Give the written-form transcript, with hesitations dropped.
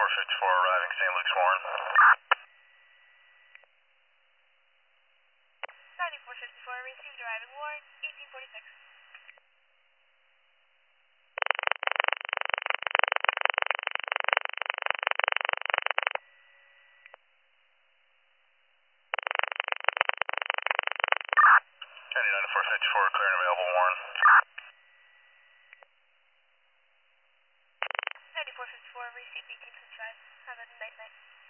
9454 arriving St. Luke's Warren. 9454 received arriving Warren, 1846. County 9454 clear and available Warren. 9454 received 1855. Have a nice night.